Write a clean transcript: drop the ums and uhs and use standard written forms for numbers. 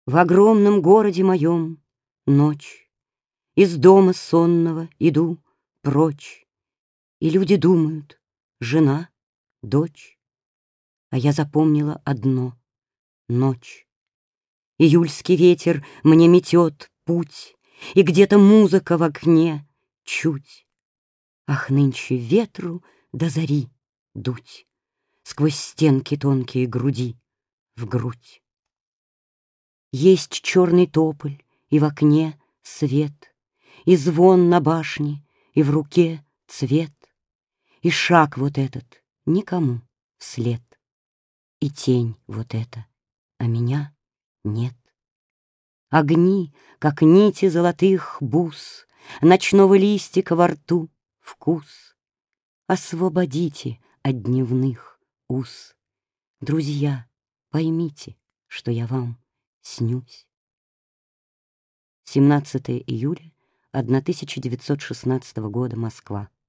В огромном городе моем ночь, из дома сонного иду прочь, и люди думают: жена, дочь. А я запомнила одно — ночь. Июльский ветер мне метет путь, и где-то музыка в окне чуть. Ах, нынче ветру до зари дуть сквозь стенки тонкие груди в грудь. Есть черный тополь, и в окне свет, и звон на башне, и в руке цвет, и шаг вот этот никому вслед, и тень вот эта, а меня нет. Огни, как нити золотых бус, ночного листика во рту вкус. Освободите от дневных уз. Друзья, поймите, что я вам снюсь. 17 июля 1916 года, Москва.